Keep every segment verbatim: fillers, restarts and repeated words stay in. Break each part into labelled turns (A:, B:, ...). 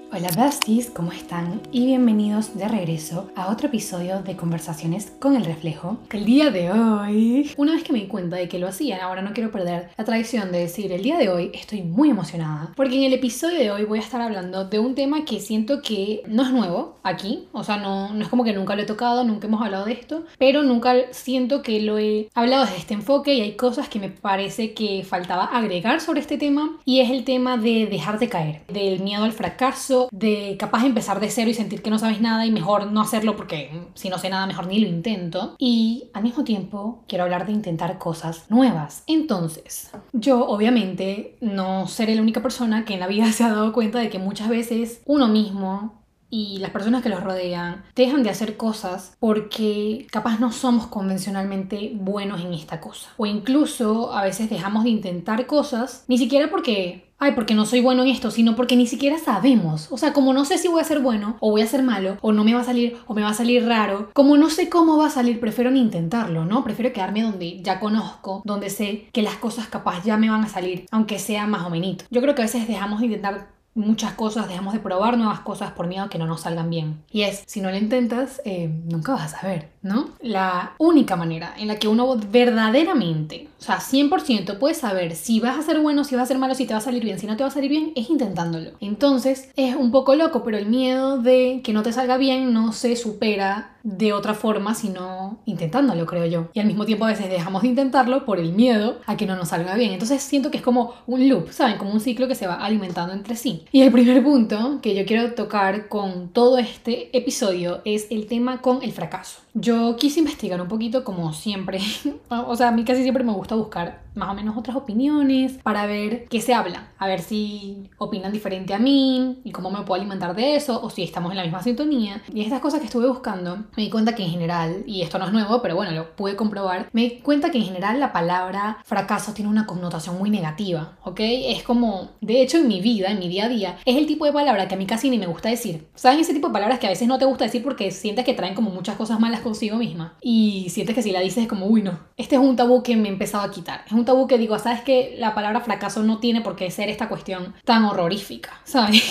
A: Hola besties, ¿cómo están? Y bienvenidos de regreso a otro episodio de Conversaciones con el Reflejo. El día de hoy, una vez que me di cuenta de que lo hacían, ahora no quiero perder la tradición de decir el día de hoy estoy muy emocionada, porque en el episodio de hoy voy a estar hablando de un tema que siento que no es nuevo aquí, o sea, no, no es como que nunca lo he tocado, nunca hemos hablado de esto, pero nunca siento que lo he hablado desde este enfoque y hay cosas que me parece que faltaba agregar sobre este tema, y es el tema de dejar de caer, del miedo al fracaso, de capaz de empezar de cero y sentir que no sabes nada y mejor no hacerlo porque si no sé nada mejor ni lo intento. Y al mismo tiempo quiero hablar de intentar cosas nuevas. Entonces, yo obviamente no seré la única persona que en la vida se ha dado cuenta de que muchas veces uno mismo y las personas que los rodean dejan de hacer cosas porque capaz no somos convencionalmente buenos en esta cosa. O incluso a veces dejamos de intentar cosas ni siquiera porque ay, porque no soy bueno en esto, sino porque ni siquiera sabemos. O sea, como no sé si voy a ser bueno, o voy a ser malo, o no me va a salir, o me va a salir raro, como no sé cómo va a salir, prefiero ni intentarlo, ¿no? Prefiero quedarme donde ya conozco, donde sé que las cosas capaz ya me van a salir, aunque sea más o menos. Yo creo que a veces dejamos de intentar muchas cosas, dejamos de probar nuevas cosas por miedo a que no nos salgan bien. Y es, si no lo intentas, eh, nunca vas a saber, ¿no? La única manera en la que uno verdaderamente, o sea, cien por ciento puede saber si vas a ser bueno, si vas a ser malo, si te va a salir bien, si no te va a salir bien, es intentándolo. Entonces, es un poco loco, pero el miedo de que no te salga bien no se supera de otra forma, sino intentándolo, creo yo. Y al mismo tiempo a veces dejamos de intentarlo por el miedo a que no nos salga bien. Entonces siento que es como un loop, ¿saben? Como un ciclo que se va alimentando entre sí. Y el primer punto que yo quiero tocar con todo este episodio es el tema con el fracaso. Yo quise investigar un poquito, como siempre. O sea, a mí casi siempre me gusta buscar más o menos otras opiniones para ver qué se habla, a ver si opinan diferente a mí y cómo me puedo alimentar de eso, o si estamos en la misma sintonía. Y estas cosas que estuve buscando, me di cuenta que en general, y esto no es nuevo, pero bueno, lo pude comprobar, me di cuenta que en general la palabra fracaso tiene una connotación muy negativa, ¿ok? Es como, de hecho en mi vida, en mi día a día, es el tipo de palabra que a mí casi ni me gusta decir. ¿Saben ese tipo de palabras que a veces no te gusta decir porque sientes que traen como muchas cosas malas consigo misma? Y sientes que si la dices es como, uy, no. Este es un tabú que me he empezado a quitar. Es un tabú que digo, ¿sabes qué? La palabra fracaso no tiene por qué ser esta cuestión tan horrorífica, ¿sabes?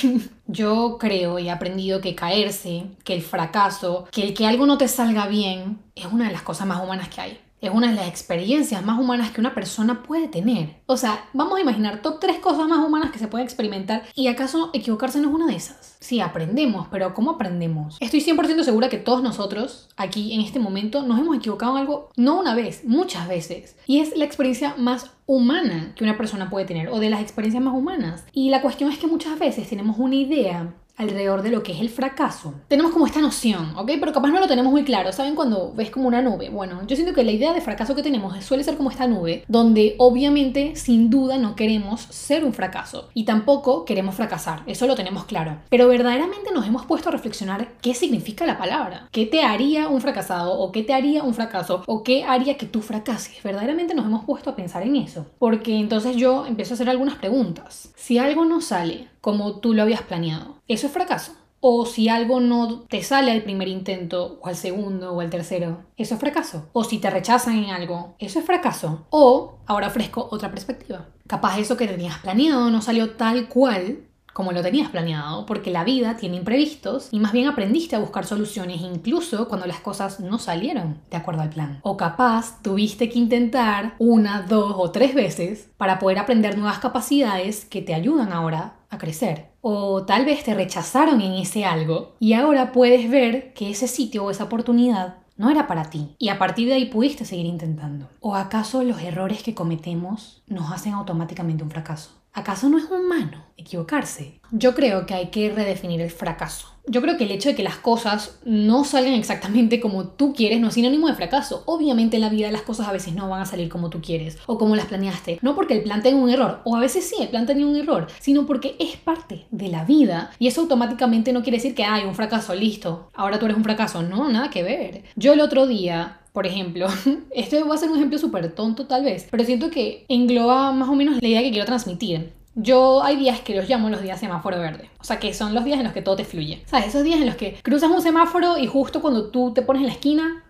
A: Yo creo y he aprendido que caerse, que el fracaso, que el que algo no te salga bien, es una de las cosas más humanas que hay. Es una de las experiencias más humanas que una persona puede tener. O sea, vamos a imaginar top tres cosas más humanas que se pueden experimentar, y ¿acaso equivocarse no es una de esas? Sí, aprendemos, pero ¿cómo aprendemos? Estoy cien por ciento segura que todos nosotros, aquí en este momento, nos hemos equivocado en algo, no una vez, muchas veces. Y es la experiencia más humana que una persona puede tener, o de las experiencias más humanas. Y la cuestión es que muchas veces tenemos una idea alrededor de lo que es el fracaso. Tenemos como esta noción, ¿ok? Pero capaz no lo tenemos muy claro. ¿Saben cuando ves como una nube? Bueno, yo siento que la idea de fracaso que tenemos suele ser como esta nube, donde obviamente, sin duda, no queremos ser un fracaso. Y tampoco queremos fracasar. Eso lo tenemos claro. Pero verdaderamente nos hemos puesto a reflexionar qué significa la palabra. ¿Qué te haría un fracasado? ¿O qué te haría un fracaso? ¿O qué haría que tú fracases? Verdaderamente nos hemos puesto a pensar en eso. Porque entonces yo empiezo a hacer algunas preguntas. Si algo no sale como tú lo habías planeado, ¿eso es fracaso? O si algo no te sale al primer intento, o al segundo, o al tercero, ¿eso es fracaso? O si te rechazan en algo, ¿eso es fracaso? O, ahora ofrezco otra perspectiva. Capaz eso que tenías planeado no salió tal cual como lo tenías planeado, porque la vida tiene imprevistos y más bien aprendiste a buscar soluciones incluso cuando las cosas no salieron de acuerdo al plan. O capaz tuviste que intentar una, dos o tres veces para poder aprender nuevas capacidades que te ayudan ahora a crecer. O tal vez te rechazaron en ese algo y ahora puedes ver que ese sitio o esa oportunidad no era para ti, y a partir de ahí pudiste seguir intentando. ¿O acaso los errores que cometemos nos hacen automáticamente un fracaso? ¿Acaso no es humano equivocarse? Yo creo que hay que redefinir el fracaso. Yo creo que el hecho de que las cosas no salgan exactamente como tú quieres no es sinónimo de fracaso. Obviamente en la vida las cosas a veces no van a salir como tú quieres o como las planeaste. No porque el plan tenga un error, o a veces sí, el plan tenía un error, sino porque es parte de la vida. Y eso automáticamente no quiere decir que hay un fracaso, listo, ahora tú eres un fracaso. No, nada que ver. Yo el otro día, por ejemplo, esto va a ser un ejemplo súper tonto tal vez, pero siento que engloba más o menos la idea que quiero transmitir. Yo hay días que los llamo los días semáforo verde. O sea, que son los días en los que todo te fluye. ¿Sabes? Esos días en los que cruzas un semáforo y justo cuando tú te pones en la esquina,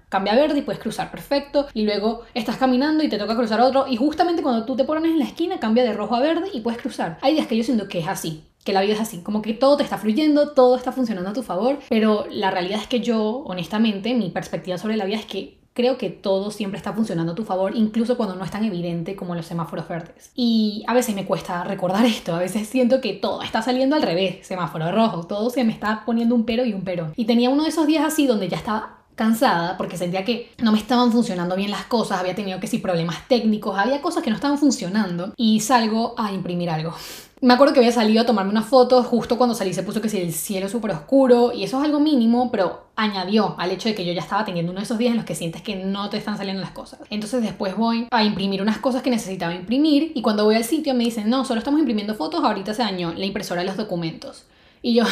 A: Cambia a verde y puedes cruzar perfecto. Y luego estás caminando y te toca cruzar otro. Y justamente cuando tú te pones en la esquina, cambia de rojo a verde y puedes cruzar. Hay días que yo siento que es así. Que la vida es así, como que todo te está fluyendo, todo está funcionando a tu favor, pero la realidad es que yo, honestamente, mi perspectiva sobre la vida es que creo que todo siempre está funcionando a tu favor, incluso cuando no es tan evidente como los semáforos verdes. Y a veces me cuesta recordar esto, a veces siento que todo está saliendo al revés, semáforo rojo, todo se me está poniendo un pero y un pero. Y tenía uno de esos días así donde ya estaba cansada porque sentía que no me estaban funcionando bien las cosas, había tenido que sí problemas técnicos, había cosas que no estaban funcionando y salgo a imprimir algo. Me acuerdo que había salido a tomarme unas fotos, justo cuando salí se puso que sí, el cielo súper oscuro y eso es algo mínimo, pero añadió al hecho de que yo ya estaba teniendo uno de esos días en los que sientes que no te están saliendo las cosas. Entonces después voy a imprimir unas cosas que necesitaba imprimir y cuando voy al sitio me dicen, no, solo estamos imprimiendo fotos, ahorita se dañó la impresora de los documentos. Y yo...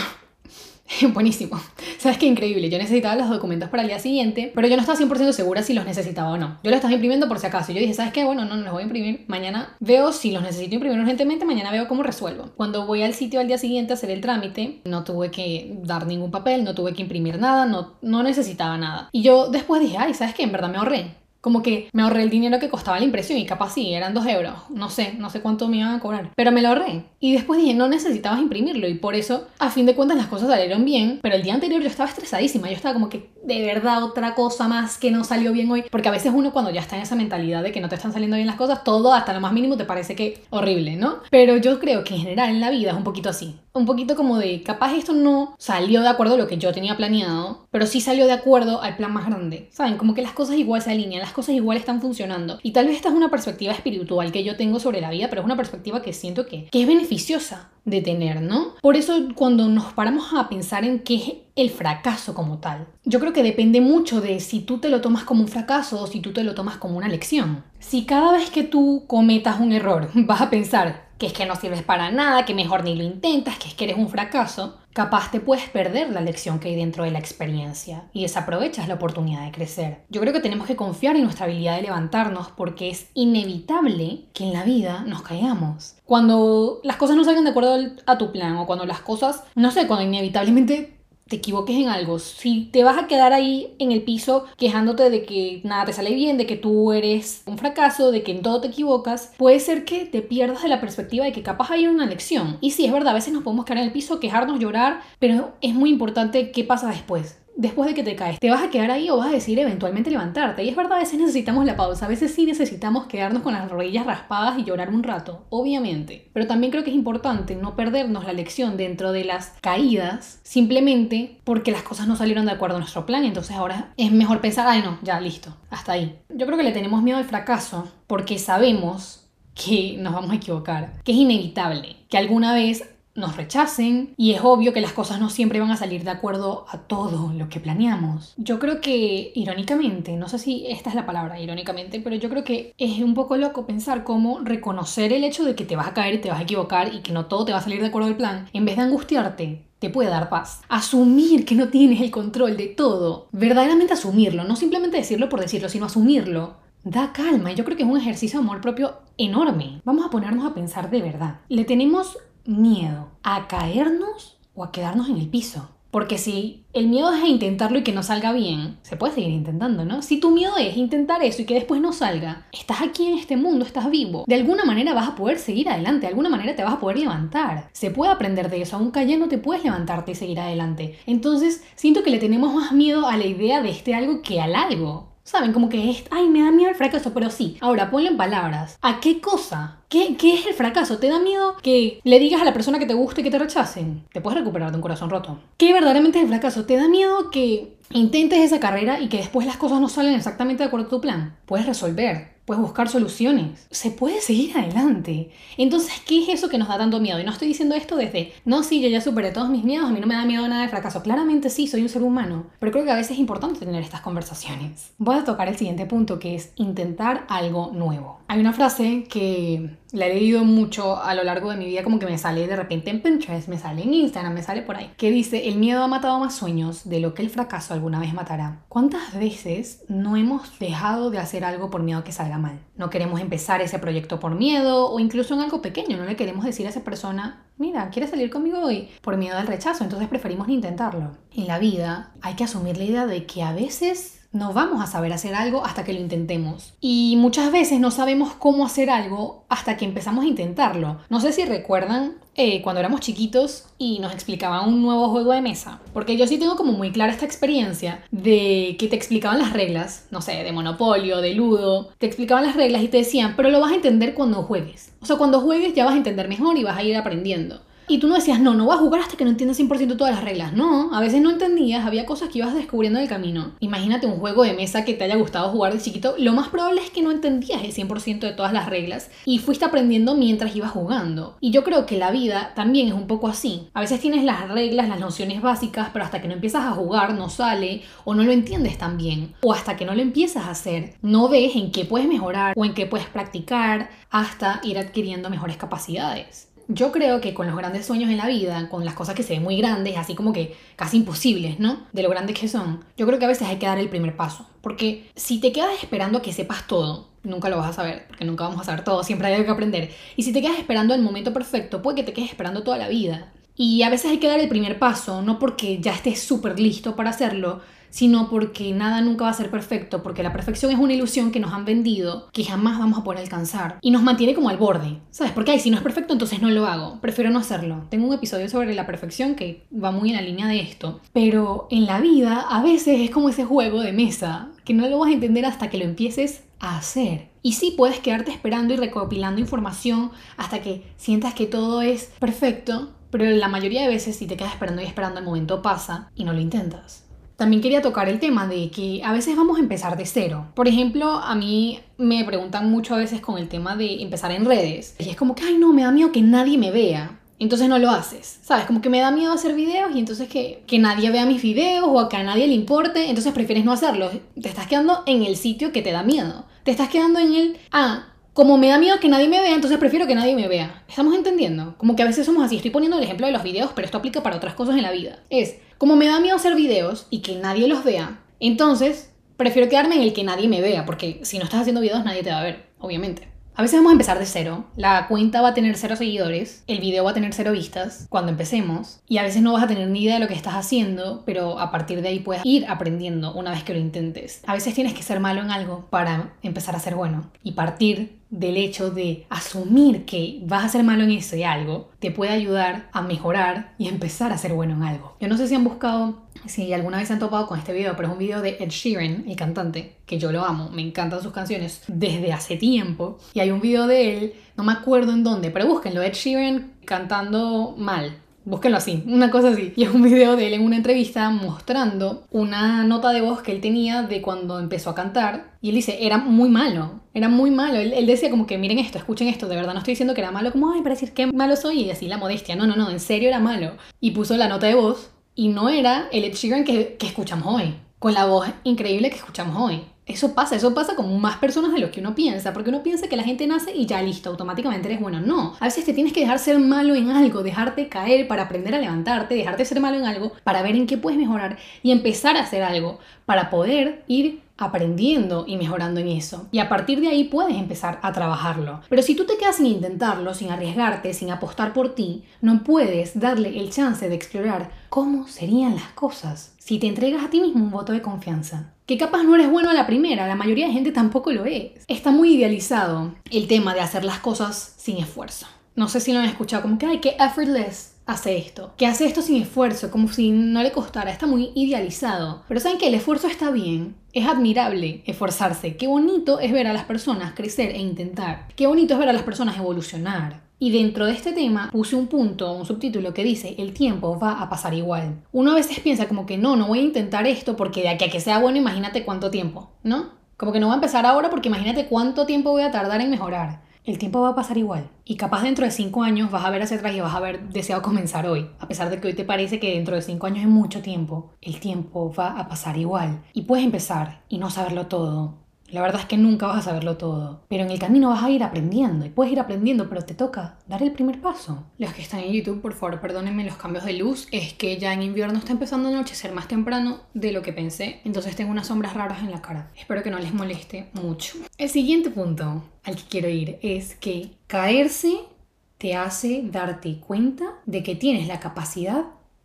A: buenísimo. ¿Sabes qué increíble? Yo necesitaba los documentos para el día siguiente, pero yo no estaba cien por ciento segura si los necesitaba o no. Yo los estaba imprimiendo por si acaso. Yo dije, ¿sabes qué? Bueno, no, no los voy a imprimir. Mañana veo si los necesito imprimir urgentemente, mañana veo cómo resuelvo. Cuando voy al sitio al día siguiente a hacer el trámite, no tuve que dar ningún papel, no tuve que imprimir nada, no, no necesitaba nada. Y yo después dije, ay, ¿sabes qué? En verdad me ahorré. Como que me ahorré el dinero que costaba la impresión y capaz sí, eran dos euros. No sé, no sé cuánto me iban a cobrar. Pero me lo ahorré. Y después dije, no necesitabas imprimirlo. Y por eso, a fin de cuentas, las cosas salieron bien. Pero el día anterior yo estaba estresadísima. Yo estaba como que, de verdad, otra cosa más que no salió bien hoy. Porque a veces uno cuando ya está en esa mentalidad de que no te están saliendo bien las cosas, todo hasta lo más mínimo te parece que horrible, ¿no? Pero yo creo que en general en la vida es un poquito así. Un poquito como de, capaz esto no salió de acuerdo a lo que yo tenía planeado, pero sí salió de acuerdo al plan más grande. ¿Saben? Como que las cosas igual se alinean, las cosas igual están funcionando. Y tal vez esta es una perspectiva espiritual que yo tengo sobre la vida, pero es una perspectiva que siento que, que es beneficiosa de tener, ¿no? Por eso cuando nos paramos a pensar en qué es el fracaso como tal, yo creo que depende mucho de si tú te lo tomas como un fracaso o si tú te lo tomas como una lección. Si cada vez que tú cometas un error vas a pensar que es que no sirves para nada, que mejor ni lo intentas, que es que eres un fracaso, capaz te puedes perder la lección que hay dentro de la experiencia y desaprovechas la oportunidad de crecer. Yo creo que tenemos que confiar en nuestra habilidad de levantarnos porque es inevitable que en la vida nos caigamos. Cuando las cosas no salgan de acuerdo a tu plan o cuando las cosas, no sé, cuando inevitablemente te equivoques en algo, si te vas a quedar ahí en el piso quejándote de que nada te sale bien, de que tú eres un fracaso, de que en todo te equivocas, puede ser que te pierdas de la perspectiva de que capaz hay una lección. Y sí, es verdad, a veces nos podemos quedar en el piso, quejarnos, llorar, pero es muy importante qué pasa después. Después de que te caes, ¿te vas a quedar ahí o vas a decidir eventualmente levantarte? Y es verdad, a veces necesitamos la pausa, a veces sí necesitamos quedarnos con las rodillas raspadas y llorar un rato, obviamente. Pero también creo que es importante no perdernos la lección dentro de las caídas simplemente porque las cosas no salieron de acuerdo a nuestro plan. Entonces ahora es mejor pensar, ay no, ya, listo, hasta ahí. Yo creo que le tenemos miedo al fracaso porque sabemos que nos vamos a equivocar, que es inevitable, que alguna vez nos rechacen y es obvio que las cosas no siempre van a salir de acuerdo a todo lo que planeamos. Yo creo que, irónicamente, no sé si esta es la palabra, irónicamente, pero yo creo que es un poco loco pensar cómo reconocer el hecho de que te vas a caer y te vas a equivocar y que no todo te va a salir de acuerdo al plan, en vez de angustiarte, te puede dar paz. Asumir que no tienes el control de todo, verdaderamente asumirlo, no simplemente decirlo por decirlo, sino asumirlo, da calma. Y yo creo que es un ejercicio de amor propio enorme. Vamos a ponernos a pensar de verdad. Le tenemos miedo a caernos o a quedarnos en el piso. Porque si el miedo es a intentarlo y que no salga bien, se puede seguir intentando, ¿no? Si tu miedo es intentar eso y que después no salga, estás aquí en este mundo, estás vivo. De alguna manera vas a poder seguir adelante, de alguna manera te vas a poder levantar. Se puede aprender de eso, aún cayendo te puedes levantarte y seguir adelante. Entonces, siento que le tenemos más miedo a la idea de este algo que al algo. ¿Saben? Como que es, ay, me da miedo el fracaso, pero sí. Ahora, ponlo en palabras. ¿A qué cosa? ¿Qué, ¿Qué es el fracaso? ¿Te da miedo que le digas a la persona que te guste que te rechacen? Te puedes recuperar de un corazón roto. ¿Qué verdaderamente es el fracaso? ¿Te da miedo que intentes esa carrera y que después las cosas no salen exactamente de acuerdo a tu plan? Puedes resolver. Puedes buscar soluciones. Se puede seguir adelante. Entonces, ¿qué es eso que nos da tanto miedo? Y no estoy diciendo esto desde, no, sí, yo ya superé todos mis miedos, a mí no me da miedo nada de fracaso. Claramente sí, soy un ser humano. Pero creo que a veces es importante tener estas conversaciones. Voy a tocar el siguiente punto, que es intentar algo nuevo. Hay una frase que la he leído mucho a lo largo de mi vida, como que me sale de repente en Pinterest, me sale en Instagram, me sale por ahí, que dice, el miedo ha matado más sueños de lo que el fracaso alguna vez matará. ¿Cuántas veces no hemos dejado de hacer algo por miedo a que salga mal? No queremos empezar ese proyecto por miedo o incluso en algo pequeño, no le queremos decir a esa persona, mira, ¿quieres salir conmigo hoy? Por miedo al rechazo, entonces preferimos ni intentarlo. En la vida hay que asumir la idea de que a veces No vamos a saber hacer algo hasta que lo intentemos. Y muchas veces no sabemos cómo hacer algo hasta que empezamos a intentarlo. No sé si recuerdan eh, cuando éramos chiquitos y nos explicaban un nuevo juego de mesa. Porque yo sí tengo como muy clara esta experiencia de que te explicaban las reglas, no sé, de Monopolio, de Ludo. Te explicaban las reglas y te decían, pero lo vas a entender cuando juegues. O sea, cuando juegues ya vas a entender mejor y vas a ir aprendiendo. Y tú no decías, no, no voy a jugar hasta que no entiendas cien por ciento todas las reglas. No, a veces no entendías, había cosas que ibas descubriendo en el camino. Imagínate un juego de mesa que te haya gustado jugar de chiquito. Lo más probable es que no entendías el cien por ciento de todas las reglas y fuiste aprendiendo mientras ibas jugando. Y yo creo que la vida también es un poco así. A veces tienes las reglas, las nociones básicas, pero hasta que no empiezas a jugar no sale o no lo entiendes tan bien. O hasta que no lo empiezas a hacer, no ves en qué puedes mejorar o en qué puedes practicar hasta ir adquiriendo mejores capacidades. Yo creo que con los grandes sueños en la vida, con las cosas que se ven muy grandes, así como que casi imposibles, ¿no? De lo grandes que son, yo creo que a veces hay que dar el primer paso. Porque si te quedas esperando a que sepas todo, nunca lo vas a saber, porque nunca vamos a saber todo, siempre hay algo que aprender. Y si te quedas esperando el momento perfecto, puede que te quedes esperando toda la vida. Y a veces hay que dar el primer paso, no porque ya estés súper listo para hacerlo, sino porque nada nunca va a ser perfecto, porque la perfección es una ilusión que nos han vendido, que jamás vamos a poder alcanzar, y nos mantiene como al borde, ¿sabes? Porque ay, si no es perfecto, entonces no lo hago, prefiero no hacerlo. Tengo un episodio sobre la perfección que va muy en la línea de esto, pero en la vida a veces es como ese juego de mesa, que no lo vas a entender hasta que lo empieces a hacer. Y sí, puedes quedarte esperando y recopilando información hasta que sientas que todo es perfecto, pero la mayoría de veces si te quedas esperando y esperando el momento pasa y no lo intentas. También quería tocar el tema de que a veces vamos a empezar de cero. Por ejemplo, a mí me preguntan mucho a veces con el tema de empezar en redes. Y es como que, ay no, me da miedo que nadie me vea. Entonces no lo haces, ¿sabes? Como que me da miedo hacer videos y entonces que, que nadie vea mis videos o que a nadie le importe. Entonces prefieres no hacerlos. Te estás quedando en el sitio que te da miedo. Te estás quedando en el, ah, como me da miedo que nadie me vea, entonces prefiero que nadie me vea. ¿Estamos entendiendo? Como que a veces somos así. Estoy poniendo el ejemplo de los videos, pero esto aplica para otras cosas en la vida. Es, como me da miedo hacer videos y que nadie los vea, entonces prefiero quedarme en el que nadie me vea, porque si no estás haciendo videos nadie te va a ver, obviamente. A veces vamos a empezar de cero, la cuenta va a tener cero seguidores, el video va a tener cero vistas cuando empecemos y a veces no vas a tener ni idea de lo que estás haciendo, pero a partir de ahí puedes ir aprendiendo una vez que lo intentes. A veces tienes que ser malo en algo para empezar a ser bueno y partir del hecho de asumir que vas a ser malo en ese algo te puede ayudar a mejorar y empezar a ser bueno en algo. Yo no sé si han buscado, si alguna vez se han topado con este video, pero es un video de Ed Sheeran, el cantante, que yo lo amo, me encantan sus canciones desde hace tiempo. Y hay un video de él, no me acuerdo en dónde, pero búsquenlo, Ed Sheeran cantando mal. Búsquenlo así, una cosa así. Y es un video de él en una entrevista mostrando una nota de voz que él tenía de cuando empezó a cantar. Y él dice, era muy malo, era muy malo. Él, él decía como que miren esto, escuchen esto, de verdad no estoy diciendo que era malo como, ay, para decir qué malo soy y así la modestia. No, no, no, en serio era malo. Y puso la nota de voz y no era el Ed Sheeran que, que escuchamos hoy, con la voz increíble que escuchamos hoy. Eso pasa, eso pasa con más personas de lo que uno piensa, porque uno piensa que la gente nace y ya listo, automáticamente eres bueno. No, a veces te tienes que dejar ser malo en algo, dejarte caer para aprender a levantarte, dejarte ser malo en algo para ver en qué puedes mejorar y empezar a hacer algo para poder ir aprendiendo y mejorando en eso. Y a partir de ahí puedes empezar a trabajarlo. Pero si tú te quedas sin intentarlo, sin arriesgarte, sin apostar por ti, no puedes darle el chance de explorar cómo serían las cosas si te entregas a ti mismo un voto de confianza. Que capaz no eres bueno a la primera, la mayoría de gente tampoco lo es. Está muy idealizado el tema de hacer las cosas sin esfuerzo. No sé si lo han escuchado, como que, ay, qué effortless hace esto. Que hace esto sin esfuerzo, como si no le costara. Está muy idealizado. Pero ¿saben qué? El esfuerzo está bien. Es admirable esforzarse. Qué bonito es ver a las personas crecer e intentar. Qué bonito es ver a las personas evolucionar. Y dentro de este tema puse un punto, un subtítulo que dice el tiempo va a pasar igual. Uno a veces piensa como que no, no voy a intentar esto porque de aquí a que sea bueno imagínate cuánto tiempo, ¿no? Como que no voy a empezar ahora porque imagínate cuánto tiempo voy a tardar en mejorar. El tiempo va a pasar igual. Y capaz dentro de cinco años vas a ver hacia atrás y vas a haber deseado comenzar hoy. A pesar de que hoy te parece que dentro de cinco años es mucho tiempo, el tiempo va a pasar igual. Y puedes empezar y no saberlo todo. La verdad es que nunca vas a saberlo todo, pero en el camino vas a ir aprendiendo y puedes ir aprendiendo, pero te toca dar el primer paso. Los que están en YouTube, por favor, perdónenme los cambios de luz, es que ya en invierno está empezando a anochecer más temprano de lo que pensé, entonces tengo unas sombras raras en la cara. Espero que no les moleste mucho. El siguiente punto al que quiero ir es que caerse te hace darte cuenta de que tienes la capacidad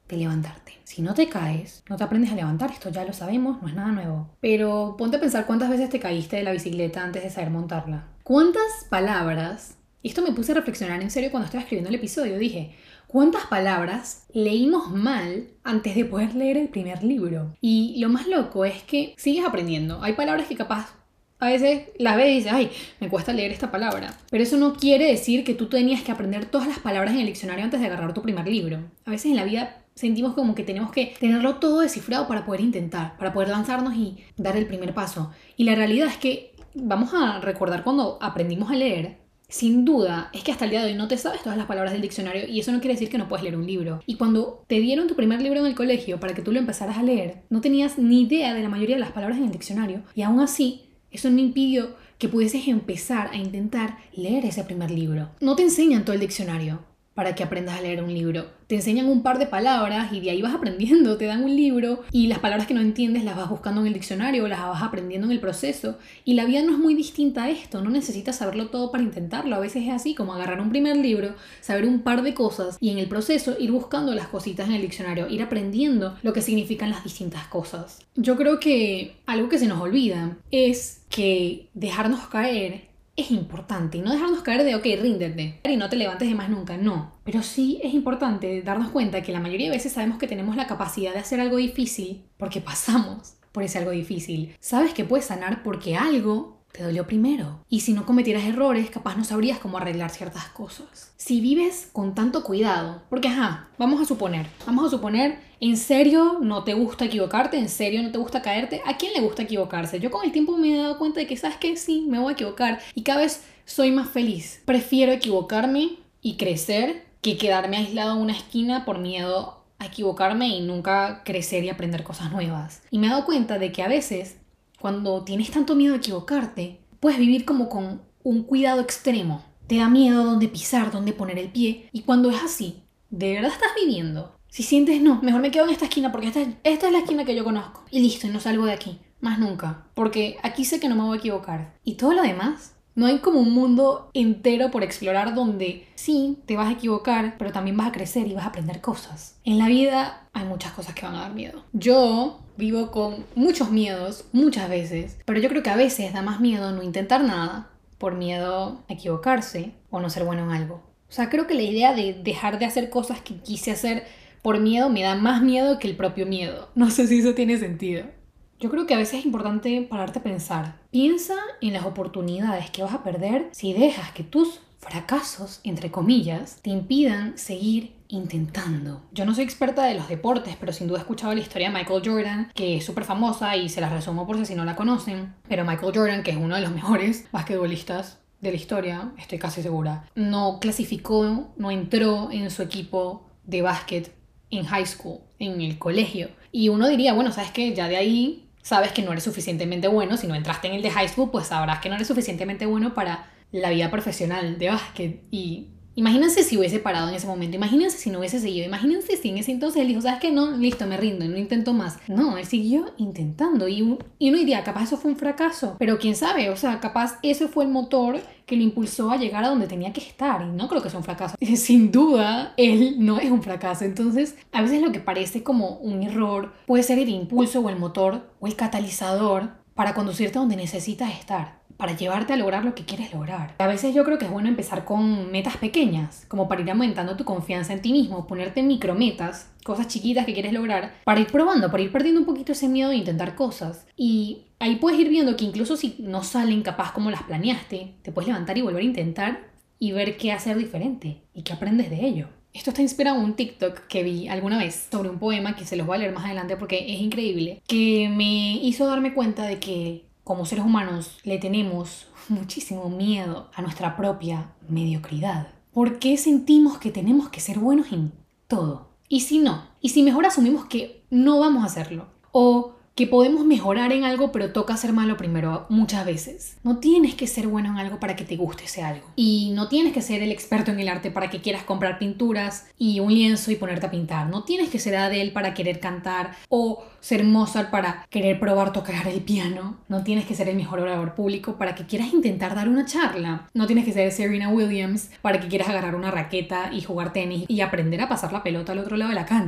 A: de levantarte. Si no te caes, no te aprendes a levantar, esto ya lo sabemos, no es nada nuevo. Pero ponte a pensar cuántas veces te caíste de la bicicleta antes de saber montarla. ¿Cuántas palabras? Y esto me puse a reflexionar en serio cuando estaba escribiendo el episodio. Dije, ¿cuántas palabras leímos mal antes de poder leer el primer libro? Y lo más loco es que sigues aprendiendo. Hay palabras que capaz a veces las ves y dices, ay, me cuesta leer esta palabra. Pero eso no quiere decir que tú tenías que aprender todas las palabras en el diccionario antes de agarrar tu primer libro. A veces en la vida sentimos como que tenemos que tenerlo todo descifrado para poder intentar, para poder lanzarnos y dar el primer paso. Y la realidad es que vamos a recordar cuando aprendimos a leer. Sin duda, es que hasta el día de hoy no te sabes todas las palabras del diccionario y eso no quiere decir que no puedes leer un libro. Y cuando te dieron tu primer libro en el colegio para que tú lo empezaras a leer, no tenías ni idea de la mayoría de las palabras en el diccionario y aún así, eso no impidió que pudieses empezar a intentar leer ese primer libro. No te enseñan todo el diccionario para que aprendas a leer un libro. Te enseñan un par de palabras y de ahí vas aprendiendo. Te dan un libro y las palabras que no entiendes las vas buscando en el diccionario o las vas aprendiendo en el proceso. Y la vida no es muy distinta a esto. No necesitas saberlo todo para intentarlo. A veces es así, como agarrar un primer libro, saber un par de cosas y en el proceso ir buscando las cositas en el diccionario, ir aprendiendo lo que significan las distintas cosas. Yo creo que algo que se nos olvida es que dejarnos caer es importante. Y no dejarnos caer de, ok, ríndete y no te levantes de más nunca, no. Pero sí es importante darnos cuenta que la mayoría de veces sabemos que tenemos la capacidad de hacer algo difícil porque pasamos por ese algo difícil. Sabes que puedes sanar porque algo te dolió primero. Y si no cometieras errores, capaz no sabrías cómo arreglar ciertas cosas. Si vives con tanto cuidado, porque ajá, vamos a suponer, vamos a suponer, ¿en serio no te gusta equivocarte? ¿En serio no te gusta caerte? ¿A quién le gusta equivocarse? Yo con el tiempo me he dado cuenta de que, ¿sabes qué? Sí, me voy a equivocar y cada vez soy más feliz. Prefiero equivocarme y crecer que quedarme aislado en una esquina por miedo a equivocarme y nunca crecer y aprender cosas nuevas. Y me he dado cuenta de que a veces, cuando tienes tanto miedo de equivocarte, puedes vivir como con un cuidado extremo. Te da miedo dónde pisar, dónde poner el pie. Y cuando es así, ¿de verdad estás viviendo? Si sientes, no, mejor me quedo en esta esquina porque esta, esta es la esquina que yo conozco. Y listo, y no salgo de aquí. Más nunca. Porque aquí sé que no me voy a equivocar. Y todo lo demás, no hay como un mundo entero por explorar donde sí, te vas a equivocar, pero también vas a crecer y vas a aprender cosas. En la vida hay muchas cosas que van a dar miedo. Yo vivo con muchos miedos, muchas veces, pero yo creo que a veces da más miedo no intentar nada por miedo a equivocarse o no ser bueno en algo. O sea, creo que la idea de dejar de hacer cosas que quise hacer por miedo me da más miedo que el propio miedo. No sé si eso tiene sentido. Yo creo que a veces es importante pararte a pensar. Piensa en las oportunidades que vas a perder si dejas que tus fracasos, entre comillas, te impidan seguir intentando. Yo no soy experta de los deportes, pero sin duda he escuchado la historia de Michael Jordan, que es súper famosa y se la resumo por si no la conocen. Pero Michael Jordan, que es uno de los mejores basquetbolistas de la historia, estoy casi segura, no clasificó, no entró en su equipo de básquet en high school, en el colegio. Y uno diría, bueno, ¿sabes qué? Ya de ahí sabes que no eres suficientemente bueno. Si no entraste en el de high school, pues sabrás que no eres suficientemente bueno para la vida profesional de básquet. Y imagínense si hubiese parado en ese momento. Imagínense si no hubiese seguido. Imagínense si en ese entonces él dijo, ¿sabes qué? No, listo, me rindo, no intento más. No, él siguió intentando. Y, y uno diría, capaz eso fue un fracaso. Pero quién sabe, o sea, capaz eso fue el motor que lo impulsó a llegar a donde tenía que estar. Y no creo que sea un fracaso. Sin duda, él no es un fracaso. Entonces, a veces lo que parece como un error puede ser el impulso o el motor o el catalizador para conducirte a donde necesitas estar, para llevarte a lograr lo que quieres lograr. A veces yo creo que es bueno empezar con metas pequeñas, como para ir aumentando tu confianza en ti mismo, ponerte micrometas, cosas chiquitas que quieres lograr, para ir probando, para ir perdiendo un poquito ese miedo de intentar cosas. Y ahí puedes ir viendo que incluso si no salen capaz como las planeaste, te puedes levantar y volver a intentar y ver qué hacer diferente y qué aprendes de ello. Esto está inspirado en un TikTok que vi alguna vez sobre un poema que se los voy a leer más adelante porque es increíble, que me hizo darme cuenta de que como seres humanos le tenemos muchísimo miedo a nuestra propia mediocridad. ¿Por qué sentimos que tenemos que ser buenos en todo? ¿Y si no? ¿Y si mejor asumimos que no vamos a hacerlo? O que podemos mejorar en algo, pero toca ser malo primero muchas veces. No tienes que ser bueno en algo para que te guste ese algo. Y no tienes que ser el experto en el arte para que quieras comprar pinturas y un lienzo y ponerte a pintar. No tienes que ser Adele para querer cantar o ser Mozart para querer probar tocar el piano. No tienes que ser el mejor orador público para que quieras intentar dar una charla. No tienes que ser Serena Williams para que quieras agarrar una raqueta y jugar tenis y aprender a pasar la pelota al otro lado de la cancha.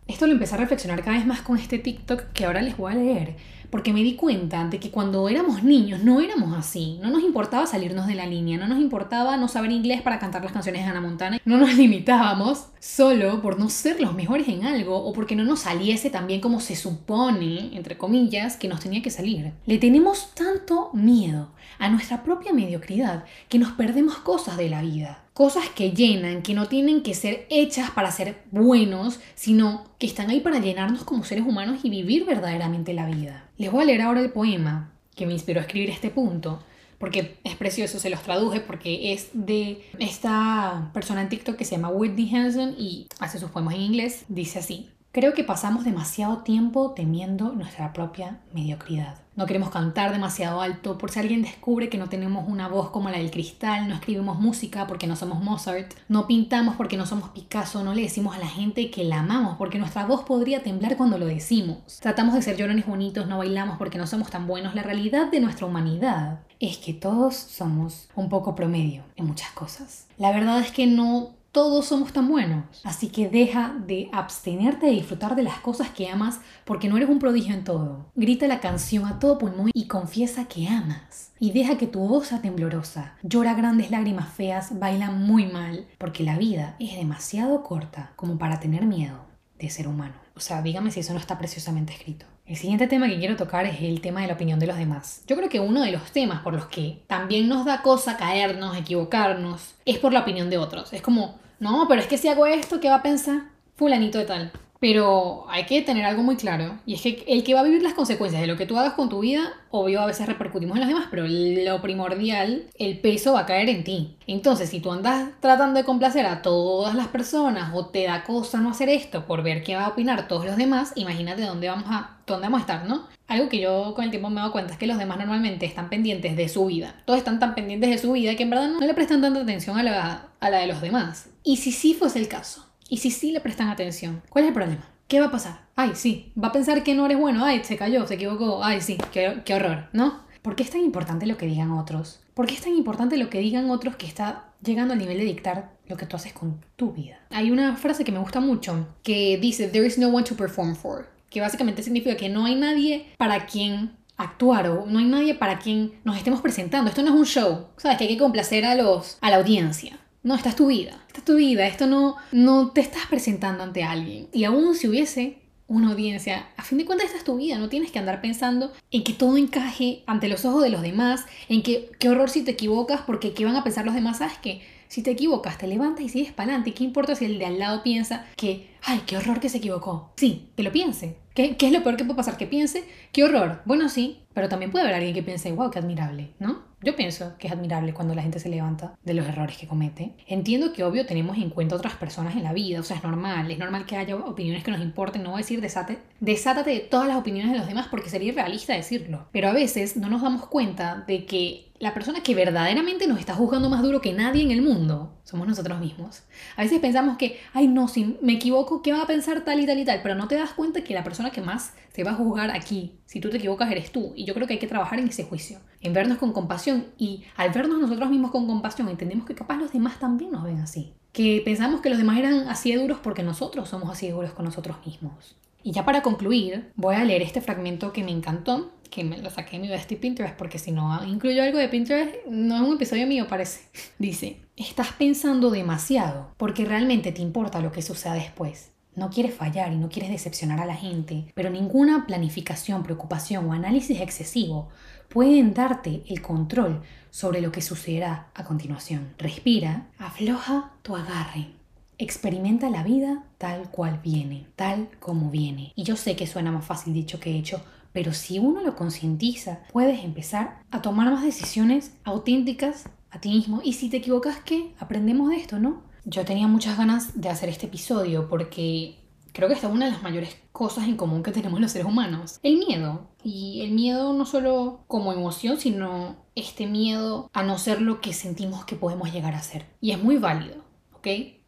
A: Esto lo empecé a reflexionar cada vez más con este TikTok que ahora les voy a leer, porque me di cuenta de que cuando éramos niños no éramos así. No nos importaba salirnos de la línea, no nos importaba no saber inglés para cantar las canciones de Hannah Montana. No nos limitábamos solo por no ser los mejores en algo o porque no nos saliese tan bien como se supone, entre comillas, que nos tenía que salir. Le tenemos tanto miedo a nuestra propia mediocridad que nos perdemos cosas de la vida. Cosas que llenan, que no tienen que ser hechas para ser buenos, sino que están ahí para llenarnos como seres humanos y vivir verdaderamente la vida. Les voy a leer ahora el poema que me inspiró a escribir este punto, porque es precioso, se los traduje porque es de esta persona en TikTok que se llama Whitney Hanson y hace sus poemas en inglés. Dice así: creo que pasamos demasiado tiempo temiendo nuestra propia mediocridad. No queremos cantar demasiado alto por si alguien descubre que no tenemos una voz como la del cristal, no escribimos música porque no somos Mozart, no pintamos porque no somos Picasso, no le decimos a la gente que la amamos porque nuestra voz podría temblar cuando lo decimos. Tratamos de ser llorones bonitos, no bailamos porque no somos tan buenos. La realidad de nuestra humanidad es que todos somos un poco promedio en muchas cosas. La verdad es que no todos somos tan buenos. Así que deja de abstenerte de disfrutar de las cosas que amas porque no eres un prodigio en todo. Grita la canción a todo pulmón y confiesa que amas. Y deja que tu voz sea temblorosa. Llora grandes lágrimas feas, baila muy mal, porque la vida es demasiado corta como para tener miedo de ser humano. O sea, dígame si eso no está preciosamente escrito. El siguiente tema que quiero tocar es el tema de la opinión de los demás. Yo creo que uno de los temas por los que también nos da cosa caernos, equivocarnos, es por la opinión de otros. Es como, no, pero es que si hago esto, ¿qué va a pensar fulanito de tal? Pero hay que tener algo muy claro, y es que el que va a vivir las consecuencias de lo que tú hagas con tu vida, obvio a veces repercutimos en los demás, pero lo primordial, el peso va a caer en ti. Entonces, si tú andas tratando de complacer a todas las personas o te da cosa no hacer esto por ver qué va a opinar todos los demás, imagínate dónde vamos a, dónde vamos a estar, ¿no? Algo que yo con el tiempo me he dado cuenta es que los demás normalmente están pendientes de su vida. Todos están tan pendientes de su vida que en verdad no le prestan tanta atención a la, a la de los demás. Y si sí fuese el caso, y si sí le prestan atención, ¿cuál es el problema? ¿Qué va a pasar? Ay, sí, va a pensar que no eres bueno. Ay, se cayó, se equivocó. Ay, sí, qué, qué horror, ¿no? ¿Por qué es tan importante lo que digan otros? ¿Por qué es tan importante lo que digan otros que está llegando al nivel de dictar lo que tú haces con tu vida? Hay una frase que me gusta mucho que dice, there is no one to perform for, que básicamente significa que no hay nadie para quien actuar o no hay nadie para quien nos estemos presentando. Esto no es un show, ¿sabes? Que hay que complacer a, los, a la audiencia. No, esta es tu vida, esta es tu vida, esto no, no te estás presentando ante alguien. Y aún si hubiese una audiencia, a fin de cuentas esta es tu vida, no tienes que andar pensando en que todo encaje ante los ojos de los demás, en que qué horror si te equivocas porque qué van a pensar los demás. ¿Sabes qué? Si te equivocas, te levantas y sigues para adelante. ¿Qué importa si el de al lado piensa que, ay, qué horror que se equivocó? Sí, que lo piense. ¿Qué, qué es lo peor que puede pasar? Que piense, qué horror. Bueno, sí, pero también puede haber alguien que piense, wow, qué admirable, ¿no? Yo pienso que es admirable cuando la gente se levanta de los errores que comete. Entiendo que obvio tenemos en cuenta otras personas en la vida, o sea, es normal, es normal que haya opiniones que nos importen, no voy a decir desate, desátate de todas las opiniones de los demás porque sería irrealista decirlo. Pero a veces no nos damos cuenta de que la persona que verdaderamente nos está juzgando más duro que nadie en el mundo somos nosotros mismos. A veces pensamos que, ay no, si me equivoco, ¿qué va a pensar tal y tal y tal? Pero no te das cuenta que la persona que más te va a juzgar aquí, si tú te equivocas, eres tú. Y yo creo que hay que trabajar en ese juicio, en vernos con compasión. Y al vernos nosotros mismos con compasión, entendemos que capaz los demás también nos ven así. Que pensamos que los demás eran así de duros porque nosotros somos así de duros con nosotros mismos. Y ya para concluir, voy a leer este fragmento que me encantó, que me lo saqué de mi bestie Pinterest, porque si no incluyo algo de Pinterest, no es un episodio mío, parece. Dice, estás pensando demasiado porque realmente te importa lo que suceda después. No quieres fallar y no quieres decepcionar a la gente, pero ninguna planificación, preocupación o análisis excesivo pueden darte el control sobre lo que sucederá a continuación. Respira, afloja tu agarre. Experimenta la vida tal cual viene, tal como viene. Y yo sé que suena más fácil dicho que hecho, pero si uno lo concientiza, puedes empezar a tomar más decisiones auténticas a ti mismo. Y si te equivocas, ¿qué? Aprendemos de esto, ¿no? Yo tenía muchas ganas de hacer este episodio porque creo que esta es una de las mayores cosas en común que tenemos los seres humanos. El miedo. Y el miedo no solo como emoción, sino este miedo a no ser lo que sentimos que podemos llegar a ser. Y es muy válido, ¿ok?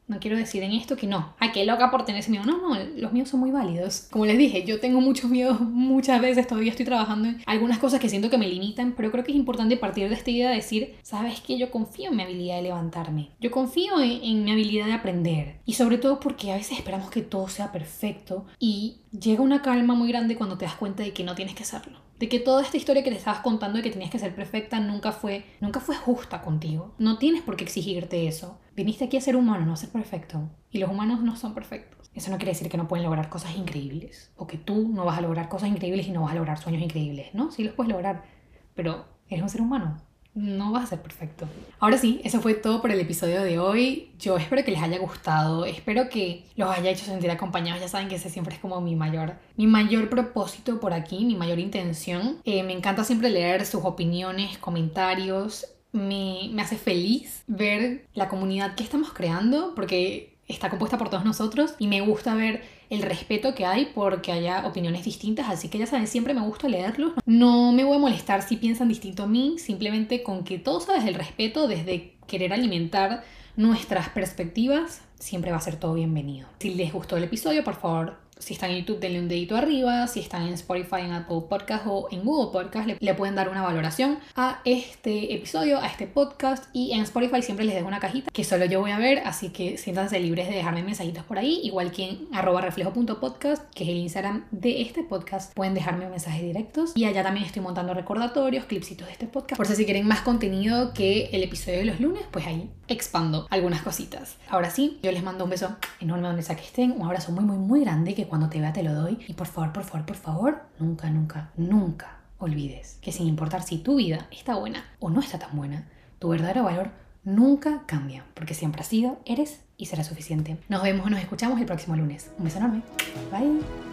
A: No quiero decir en esto que no. Ay, qué loca por tener ese miedo. No, no, los míos son muy válidos. Como les dije, yo tengo muchos miedos muchas veces. Todavía estoy trabajando en algunas cosas que siento que me limitan, pero creo que es importante partir de esta idea de decir, ¿sabes qué? Yo confío en mi habilidad de levantarme. Yo confío en, en mi habilidad de aprender. Y sobre todo porque a veces esperamos que todo sea perfecto y llega una calma muy grande cuando te das cuenta de que no tienes que hacerlo. De que toda esta historia que te estabas contando de que tenías que ser perfecta nunca fue, nunca fue justa contigo. No tienes por qué exigirte eso. Viniste aquí a ser humano, no a ser perfecto. Y los humanos no son perfectos. Eso no quiere decir que no pueden lograr cosas increíbles. O que tú no vas a lograr cosas increíbles y no vas a lograr sueños increíbles, ¿no? Sí los puedes lograr. Pero eres un ser humano. No vas a ser perfecto. Ahora sí, eso fue todo por el episodio de hoy. Yo espero que les haya gustado. Espero que los haya hecho sentir acompañados. Ya saben que ese siempre es como mi mayor, mi mayor propósito por aquí, mi mayor intención. Eh, me encanta siempre leer sus opiniones, comentarios. Me, me hace feliz ver la comunidad que estamos creando porque está compuesta por todos nosotros y me gusta ver el respeto que hay porque haya opiniones distintas, así que ya saben, siempre me gusta leerlos. No me voy a molestar si piensan distinto a mí, simplemente con que todos sabes el respeto desde querer alimentar nuestras perspectivas, siempre va a ser todo bienvenido. Si les gustó el episodio, por favor, si están en YouTube, denle un dedito arriba. Si están en Spotify, en Apple Podcast o en Google Podcast, le, le pueden dar una valoración a este episodio, a este podcast. Y en Spotify siempre les dejo una cajita que solo yo voy a ver, así que siéntanse libres de dejarme mensajitos por ahí. Igual que en arroba reflejo punto podcast, que es el Instagram de este podcast, pueden dejarme mensajes directos. Y allá también estoy montando recordatorios, clipsitos de este podcast. Por si quieren más contenido que el episodio de los lunes, pues ahí expando algunas cositas. Ahora sí, yo les mando un beso enorme donde sea que estén. Un abrazo muy, muy, muy grande que cuando te vea te lo doy. Y por favor, por favor, por favor, nunca, nunca, nunca olvides que sin importar si tu vida está buena o no está tan buena, tu verdadero valor nunca cambia, porque siempre has sido, eres y será suficiente. Nos vemos o nos escuchamos el próximo lunes. Un beso enorme. Bye.